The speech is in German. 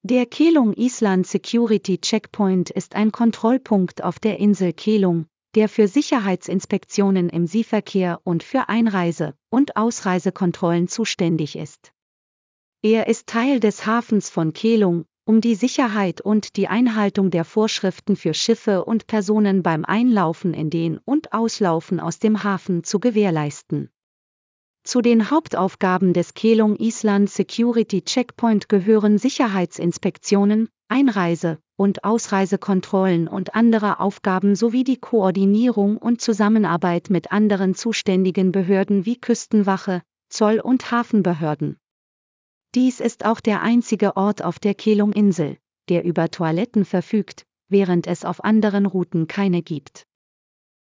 Der Keelung Island Security Checkpoint ist ein Kontrollpunkt auf der Insel Keelung, der für Sicherheitsinspektionen im Seeverkehr und für Einreise- und Ausreisekontrollen zuständig ist. Er ist Teil des Hafens von Keelung, um die Sicherheit und die Einhaltung der Vorschriften für Schiffe und Personen beim Einlaufen in den und Auslaufen aus dem Hafen zu gewährleisten. Zu den Hauptaufgaben des Keelung Island Security Checkpoint gehören Sicherheitsinspektionen, Einreise- und Ausreisekontrollen und andere Aufgaben sowie die Koordinierung und Zusammenarbeit mit anderen zuständigen Behörden wie Küstenwache, Zoll- und Hafenbehörden. Dies ist auch der einzige Ort auf der Keelung-Insel, der über Toiletten verfügt, während es auf anderen Routen keine gibt.